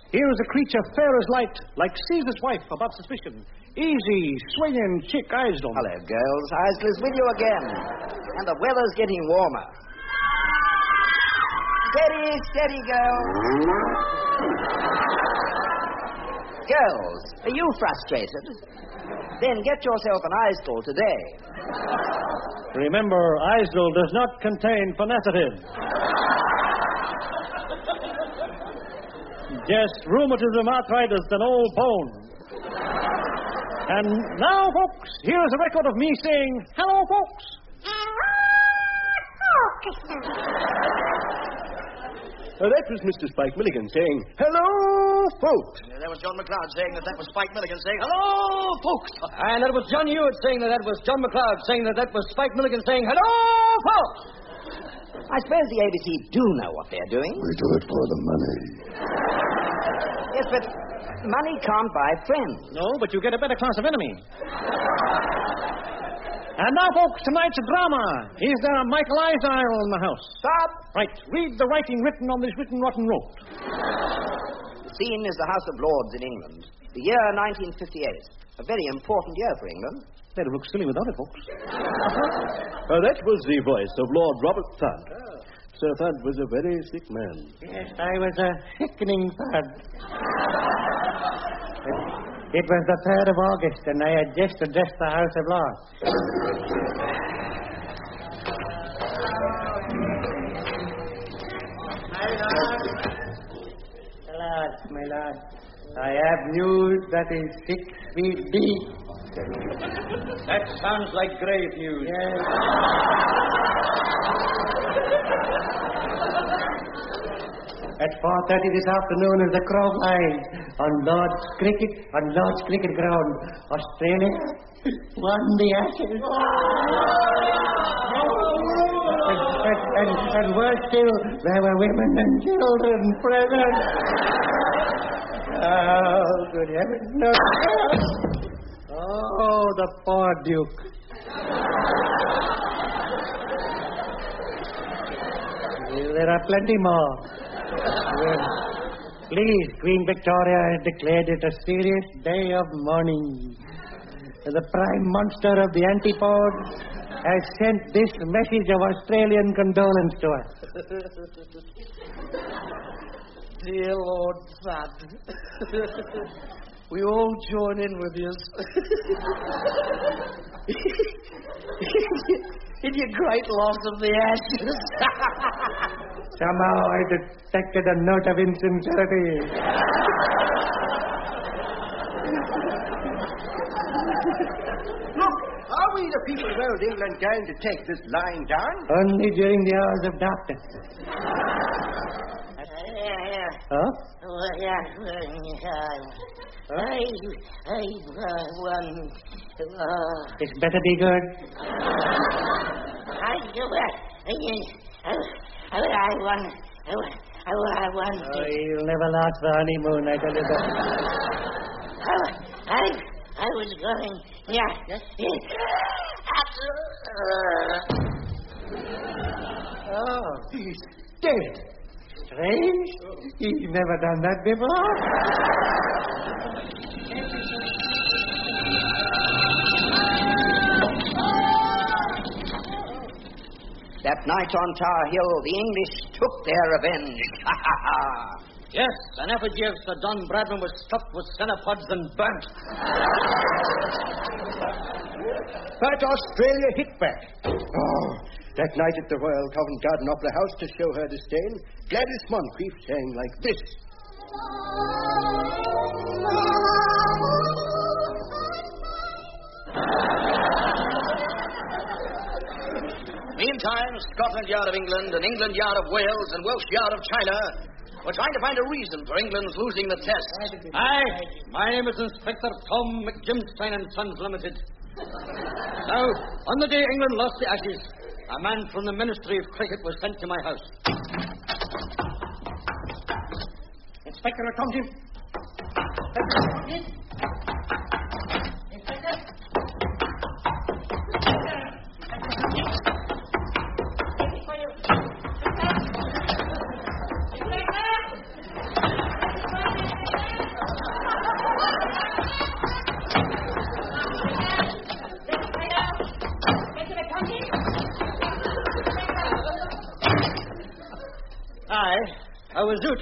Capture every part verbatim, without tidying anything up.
Here is a creature fair as light, like Caesar's wife, above suspicion. Easy, swinging chick Isdell. Hello, girls. Isdell is with you again. And the weather's getting warmer. Steady, steady, girls. Girls, are you frustrated? Then get yourself an Isdell today. Remember, Isdell does not contain phenacetin. Just rheumatism, arthritis, and old bone. And now, folks, here is a record of me saying, hello, folks. Uh, that was Mister Spike Milligan saying, hello, folks. Yeah, that was John McLeod saying that that was Spike Milligan saying, hello, folks. And that was John Hewitt saying that that was John McLeod saying that that was Spike Milligan saying, hello, folks. I suppose the A B C do know what they're doing. We do it for the money. Yes, but money can't buy friends. No, but you get a better class of enemy. And now, folks, tonight's drama. Is there a Michael Eisile in the house? Stop. Right. Read the writing written on this written rotten rope. The scene is the House of Lords in England. The year nineteen fifty-eight. A very important year for England. They'd look silly without it, folks. Uh, that was the voice of Lord Robert Thud. Oh. Sir Thud was a very sick man. Yes, I was a sickening Thud. It was the third of August, and I had just addressed the House of Lords. My lord. My lord, my lord. I have news that is six feet deep. That sounds like grave news. Yes. At four thirty this afternoon is the crow flies on Lord's cricket on Lord's cricket ground. Australia won the Ashes. and, and, and, and worse still, there were women and children present. Oh, good heavens, no. Oh, the poor Duke. There are plenty more. Well, please, Queen Victoria has declared it a serious day of mourning. The prime monster of the antipodes has sent this message of Australian condolence to us. Dear Lord Thud. We all join in with you. In your great loss of the Ashes. Somehow I detected a note of insincerity. Look, are we the people of old England going to take this lying down? Only during the hours of darkness. Yeah, yeah. Huh? Oh, yeah. Uh, I, I uh, won. Uh, It's better be good. I do it. I, I, I won. I won. I won. I won. Oh, you'll never last the honeymoon, I tell you that. I, I, I was going. Yeah. Oh, he's dead. Strange. He's never done that before. That night on Tower Hill, the English took their revenge. Ha ha ha! Yes, an effigy of Sir John Bradman was stuffed with cenopods and burnt. But Australia hit back. Oh, that night at the Royal Covent Garden Opera House, to show her disdain, Gladys Moncrief sang like this. Meantime, Scotland Yard of England and England Yard of Wales and Welsh Yard of China were trying to find a reason for England's losing the test. Aye, my name is Inspector Tom McJimstein and Sons Limited. Now, on the day England lost the Ashes, a man from the Ministry of Cricket was sent to my house. Inspector Thompson. was Zoot.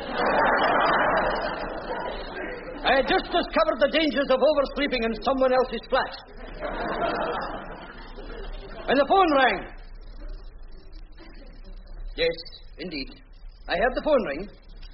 I had just discovered the dangers of oversleeping in someone else's flat. And the phone rang. Yes, indeed. I heard the phone ring.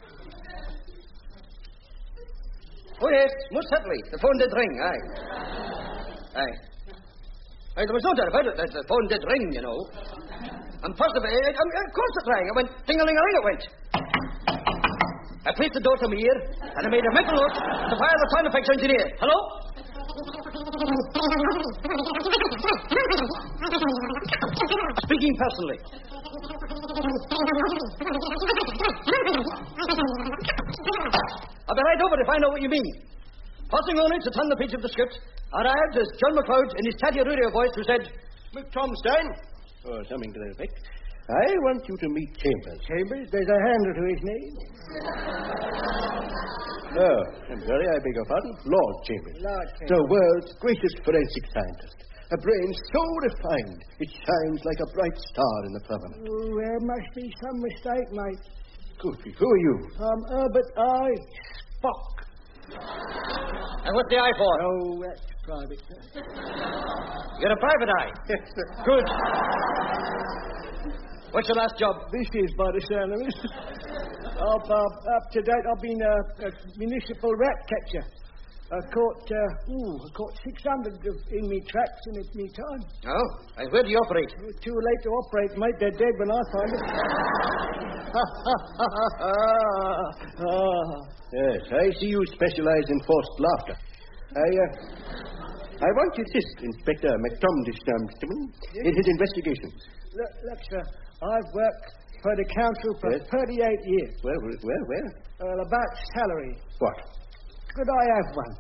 Oh, yes, most certainly. The phone did ring, aye. Aye. Aye, there was no doubt about it that the phone did ring, you know. And possibly, it, um, of course it rang. It went ting-a-ling-a-ling, it went. I placed the door to my ear, and I made a mental note to fire the sound effects engineer. Hello? Speaking personally. I'll be right over to find out what you mean. Pausing only to turn the page of the script, arrived as John McLeod in his tatty radio voice who said, Tom Stein, or something to that effect. I want you to meet Chambers. Chambers? There's a handle to his name. Oh, I'm sorry, I beg your pardon. Lord Chambers. Lord Chambers. The world's greatest forensic scientist. A brain so refined, it shines like a bright star in the firmament. Oh, there must be some mistake, mate. Good grief, who are you? I'm Herbert I. Spock. and what's the eye for? Oh, that's private, sir. You're a private eye. Yes, sir. Good. What's your last job? This is by the sound of it. Up, uh, up to date, I've been uh, a municipal rat catcher. I caught, uh, ooh, I caught six hundred of, in me tracks in me time. Oh, and where do you operate? It was too late to operate, mate. They're dead when I find them. Yes, I see you specialize in forced laughter. I, uh, I want to assist Inspector McTomdisham in his investigations. Look, look, sir, I've worked for the council for Yes? thirty-eight years. Where, where, where? Well, about salary. What? Could I have one?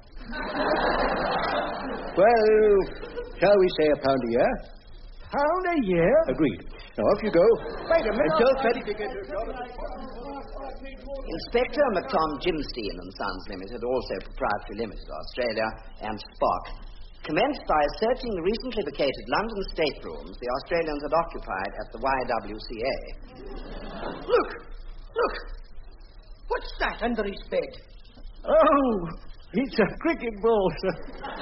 Well, shall we say a pound a year? Pound a year? Agreed. Now, off you go. Wait a minute. Until Teddy can get your job. Inspector McTom Jimstein and Sons Limited, also Proprietary Limited, Australia, and Spock, commenced by searching the recently vacated London staterooms the Australians had occupied at the Y W C A. Look! Look! What's that under his bed? Oh, it's a cricket ball, sir.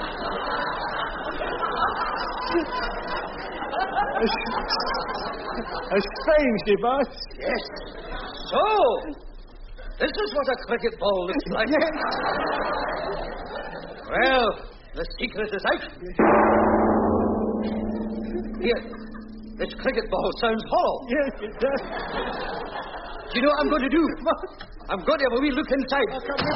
a, a strange device. Yes. So, this is what a cricket ball looks like. Well, the secret is out. Here, this cricket ball sounds hollow. Yes, it does. Do you know what I'm going to do? I'm going to have a wee look inside.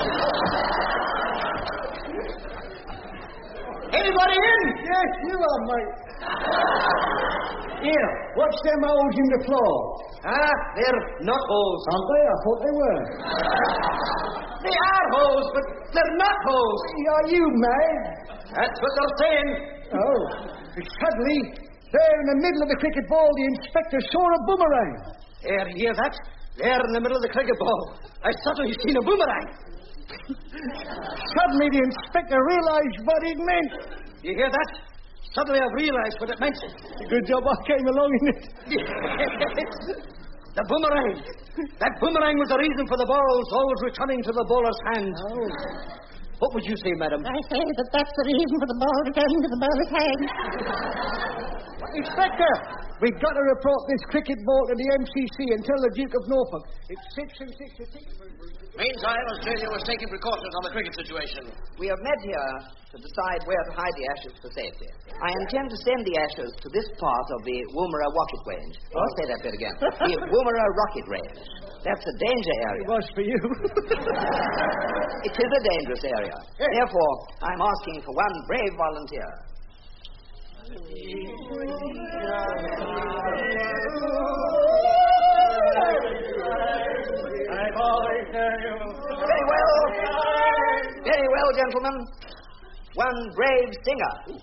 Anybody in? Yes, you are, mate. Here, watch them holes in the floor. Ah, they're not holes. Aren't they? I thought they were. They are holes, but they're not holes. Are you mad? That's what they're saying. Oh. Suddenly, there in the middle of the cricket ball, the inspector saw a boomerang. There, you hear that? There in the middle of the cricket ball. I suddenly seen a boomerang. Suddenly, the inspector realized what it meant. You hear that? Suddenly I've realized what it meant. Good job I came along in it. The boomerang. That boomerang was the reason for the balls always returning to the bowler's hand. Oh. What would you say, madam? I say that that's the reason for the ball returning to the bowler's hand. Inspector, we've got to report this cricket ball to the M C C and tell the Duke of Norfolk. It's six and six and six. Meantime, Australia was taking precautions on the cricket situation. We have met here to decide where to hide the ashes for safety. I intend to send the ashes to this part of the Woomera Rocket Range. I'll say that bit again. The Woomera Rocket Range. That's a danger area. It was for you. It is a dangerous area. Therefore, I'm asking for one brave volunteer. Very well. Very well, gentlemen. One brave singer.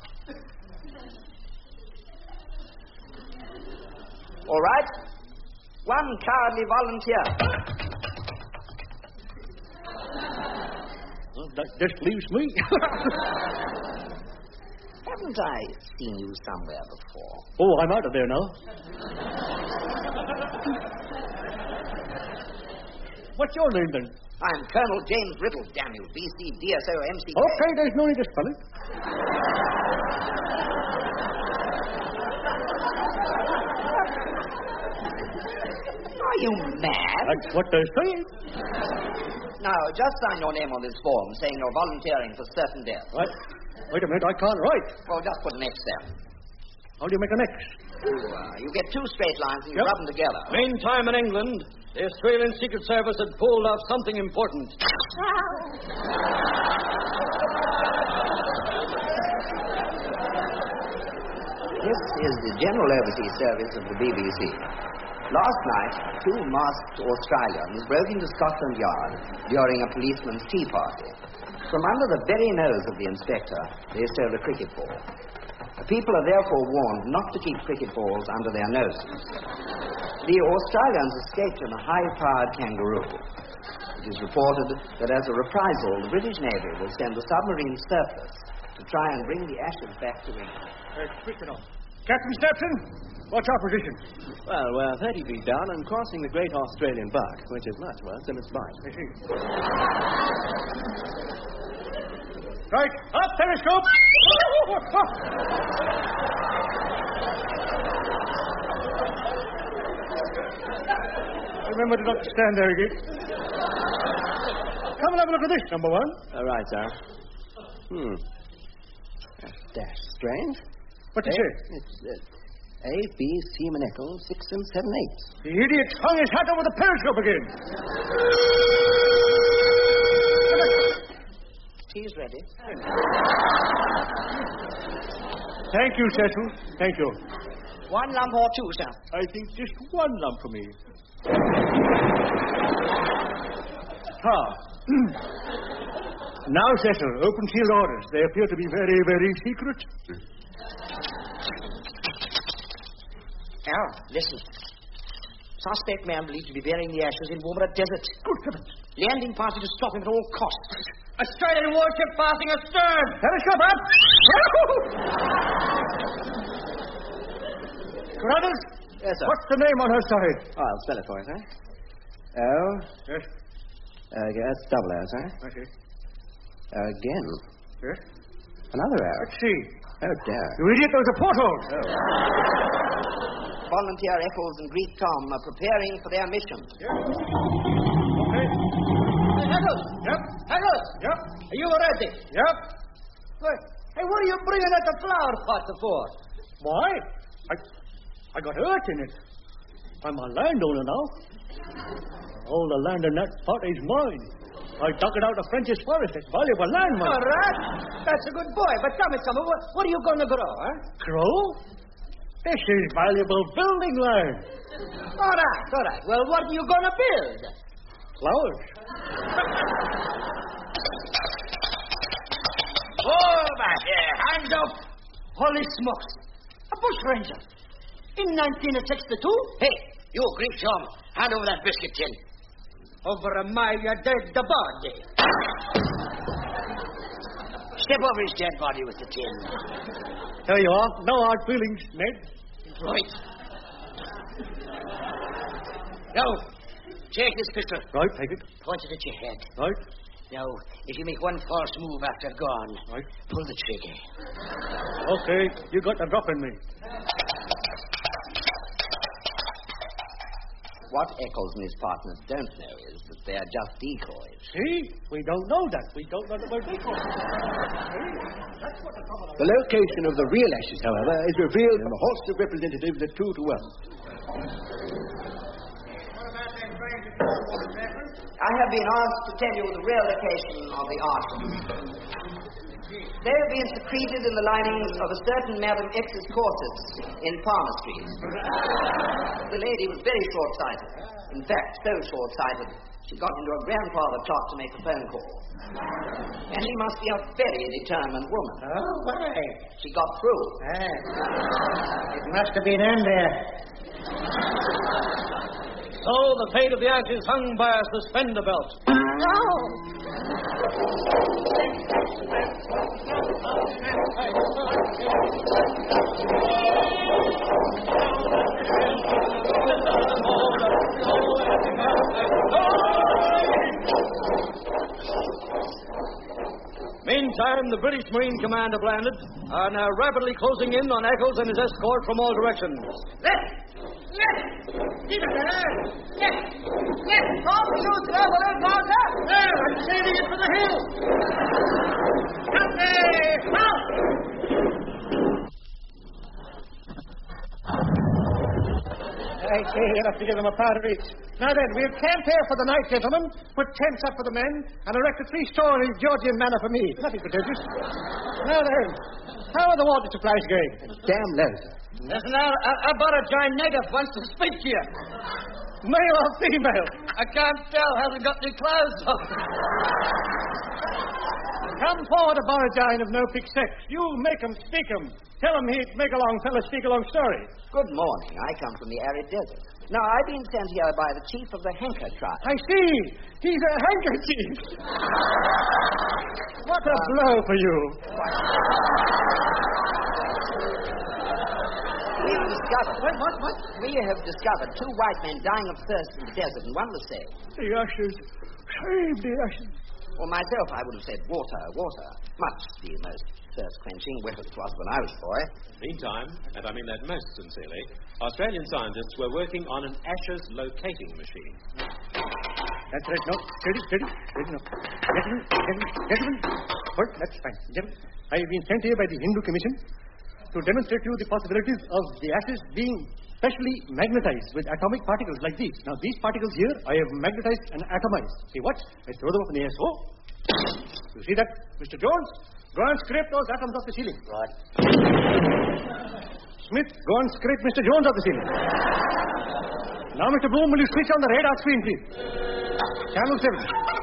All right. One cowardly volunteer. Well, that just leaves me. Haven't I seen you somewhere before? Oh, I'm out of there now. what's your name, then? I'm Colonel James Riddle, damn you. B C D S O M C K. Okay, there's no need to spell it. Are you mad? That's what they're saying. Now, just sign your name on this form saying you're volunteering for certain death. What? Wait a minute, I can't write. Well, just put an X there. How do you make an X? You, uh, you get two straight lines and you Yep. rub them together. Meantime, in England, the Australian Secret Service had pulled off something important. This is the General Overseas Service of the B B C. Last night, two masked Australians broke into Scotland Yard during a policeman's tea party. From under the very nose of the inspector, they stole a cricket ball. The people are therefore warned not to keep cricket balls under their noses. The Australians escaped in a high-powered kangaroo. It is reported that as a reprisal, the British Navy will send the submarine surplus to try and bring the ashes back to England. Uh, switch it on. Captain Stepson, what's our position? Well, we're thirty feet down and crossing the Great Australian Buck, which is much worse than its bite. I see. Right, up, periscope! Remember to not stand there again. Come and have a look at this, number one. All right, sir. Hmm. That's dashed strange. What's it A- say? It's uh, A, B, Seaman Echo, six and seven eighths. The idiot hung his hat over the periscope again. Tea's ready. Thank you, Cecil. Thank you. One lump or two, sir. I think just one lump for me. Ah. Now, Cecil, open sealed orders. They appear to be very, very secret. Now, listen. Suspect man believed to be burying the ashes in Woomera Desert. Good heavens. Landing party to stop him at all costs. Australian warship passing astern! Periscope up! Carruthers? Yes, sir. What's the name on her side? Oh, I'll spell it for you, sir. O, Yes. uh, yes, double O, sir. I see. Again. Yes. Another O. Let's see. Oh, dear. You idiot, there's a porthole. Volunteer Eccles and Greek Tom are preparing for their mission. Yes. Okay. Eccles! Yep. Eccles! Yep. Are you ready? Yep. What? Hey, what are you bringing out the flower pot for? Why? I, I got hurt in it. I'm a landowner now. All the land in that pot is mine. I dug it out of French's forest. It's valuable land, man. All right. That's a good boy. But tell me something. What, what are you going to grow, huh? Crow? This is valuable building land. All right, all right. Well, what are you going to build? Flowers. Over here. Hands up. Holy smokes. A bush ranger. In nineteen sixty-two? Hey, you, Greek Tom, hand over that biscuit tin. Over a mile, you're dead the body. Step over his dead body with the tin. There you are. No hard feelings, Ned. Right. Now, take this pistol. Right, take it. Point it at your head. Right, Now, if you make one false move after gone, right. pull the trigger. Okay, you got the drop in me. What Eccles and his partners don't know is that they are just decoys. See? We don't know that. We don't know that we're decoys. The location of the real ashes, however, is revealed from a host of representatives at two to one. I have been asked to tell you the real location of the arson. They have been secreted in the linings of a certain Madam X's corsets in Palmer Street. The lady was very short-sighted. In fact, so short-sighted, she got into her grandfather clock to make a phone call. And she must be a very determined woman. Oh, why? She got through. Ah. It must have been Andrea. So the fate of the ashes hung by a suspender belt. Oh! meantime, the British Marine Command have landed and are rapidly closing in on Eccles and his escort from all directions. Left! Left! Keep it there! Left! Left! All the youth there, will they bound up? There, I'm sailing it for the hill! Up there! Out! I say enough to give them a powder each. Now then, we'll camp here for the night, gentlemen. Put tents up for the men, and erect a three-story Georgian manor for me. Nothing pretentious. Now then, how are the water supplies going? Damn low, sir. Listen now, I, I bought a giant native wants to speak to you. Male or female? I can't tell, hasn't got any clothes on. Come forward, Aborigine of no pick sex. You make 'em speak 'em. Tell 'em he'd make a long fella speak a long story. Good morning. I come from the arid desert. Now, I've been sent here by the chief of the Henker tribe. I see. He's a handkerchief. What a blow for you. We've discovered... What, what, what? We have discovered two white men dying of thirst in the desert, and one was saved. The ushers. Save the ushers. For myself, I would have said water, water. Much the most thirst-quenching, wet as it was when I was a boy. Meantime, and I mean that most sincerely, Australian scientists were working on an ashes locating machine. That's right. No, steady, steady, steady. No. Gentlemen, gentlemen, gentlemen. Hold, that's fine. Gentlemen, I have been sent here by the Hindu Commission to demonstrate to you the possibilities of the ashes being specially magnetized with atomic particles like these. Now, these particles here, I have magnetized and atomized. See what? I throw them up in the air. So, you see that, Mister Jones? Go and scrape those atoms off the ceiling. Right. Smith, go and scrape Mister Jones off the ceiling. Now, Mister Bloom, will you switch on the radar screen, please? Channel seven.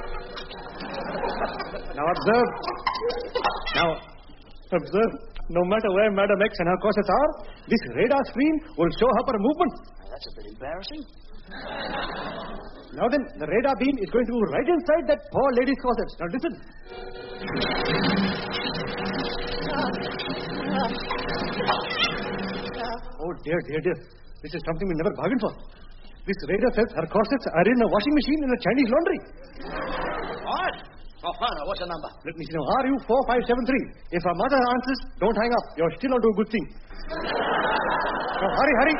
Now, observe. Now, observe. No matter where Madam X and her corsets are, this radar screen will show up her movement. That's a bit embarrassing. Now then, the radar beam is going to go right inside that poor lady's corsets. Now listen. Oh, dear, dear, dear. This is something we never bargained for. This radar says her corsets are in a washing machine in a Chinese laundry. What? Oh, Father, what's the number? Let me see now. R U four five seven three. If our mother answers, don't hang up. You're still onto a good thing. Now, hurry, hurry.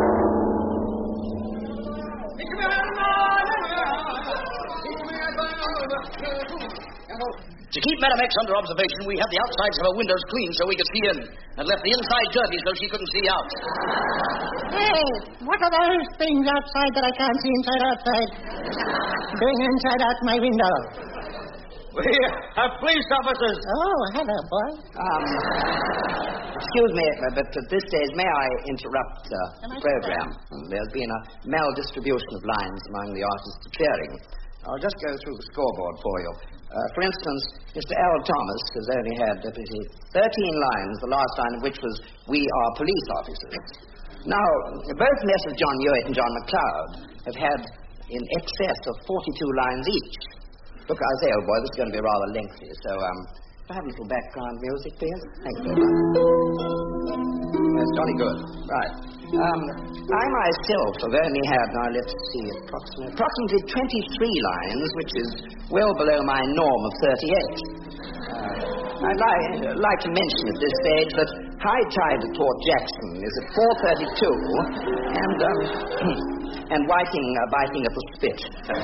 To keep Madam X under observation, we had the outsides of her windows clean so we could see in, and left the inside dirty so she couldn't see out. Hey, what are those things outside that I can't see inside outside? Doing inside out my window. We have police officers. Oh, hello, boy. Um, excuse me, but at this stage, may I interrupt uh, the program? There's been a maldistribution of lines among the artists appearing. I'll just go through the scoreboard for you. Uh, for instance, Mister L. Thomas has only had deputy thirteen lines, the last line of which was, "We are police officers." Now, both Messrs. John Hewitt and John McLeod have had in excess of forty-two lines each. Look, I say, old boy, this is going to be rather lengthy, so, um, if I have a little background music, please. Thank you very much. That's jolly good. Right. Um, I myself have only had, now let's see, approximately, approximately twenty-three lines, which is well below my norm of thirty-eight. Uh, I'd like, like to mention at this stage that high tide at Port Jackson is at four thirty-two, and, um, and Whiting uh, biting at the spit.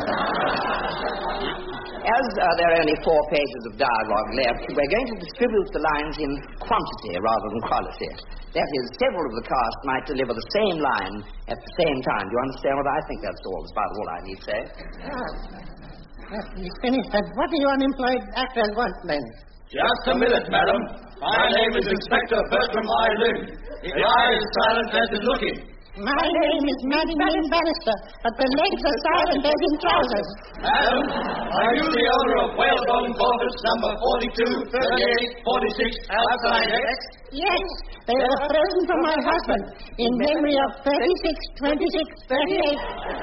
As uh, there are only four pages of dialogue left, we're going to distribute the lines in quantity rather than quality. That is, several of the cast might deliver the same line at the same time. Do you understand what I think? That's all. That's about all I need to say. Oh. You finished that. What do you unemployed actors want, then? Just a minute, madam. My name is Inspector Bertram I. Lynn. The eye is silent as is looking. My name is Maddie Lynn Bannister, but the legs are silent as in trousers. Madam, are you the owner of Whalebone Quarters number forty-two, thirty-eight, forty-six, outside X? Yes, they are a present from my husband in memory of thirty-six, twenty-six, thirty-eight.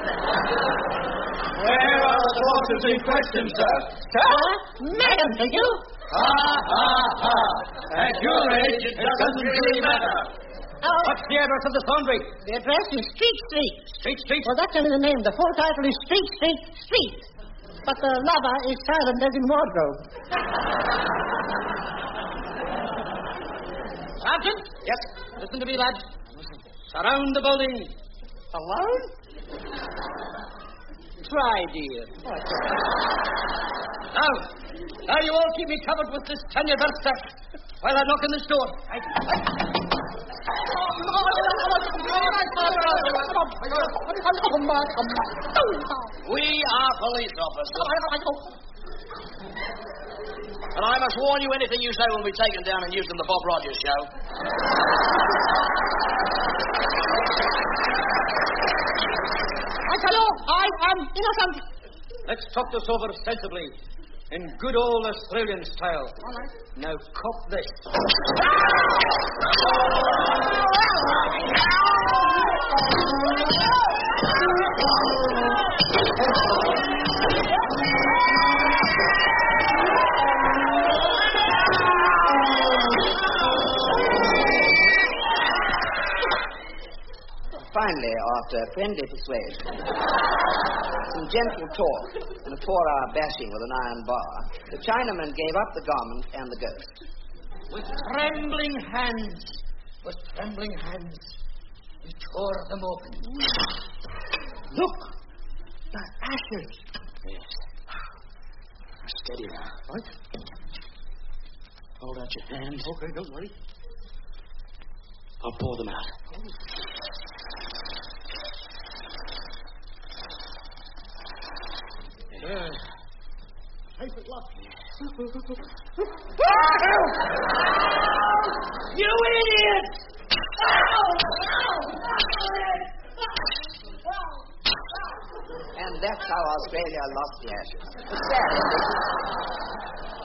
Where are the quarters in question, sir? Sir? Madam, do you? Ha, ha, ha. At your age, it doesn't really matter. Oh. What's the address of the laundry? The address is Street Street. Street Street? Well, that's only the name. The full title is Street Street Street. But the lover is silent as in wardrobe. Sergeant! Yes? Listen to me, lad. Surround the building. Alone? Try, dear. Now, now you all keep me covered with this ten-year versace while I knock on this door. We are police officers. And I must warn you, anything you say will be taken down and used in the Bob Rogers show. I tell you, I am innocent. Let's talk this over sensibly, in good old Australian style. All right. Now, cop this. Finally, after friendly persuasion, some gentle talk, and a four-hour bashing with an iron bar, the Chinaman gave up the garment and the ghost. With trembling hands, with trembling hands, we tore them open. Look! The ashes! Yes. Steady now. What? Hold out your hands. Okay, don't worry. I'll pour them out. Yeah. Safe at last. You idiot! And that's how Australia lost the ashes. Sad ending.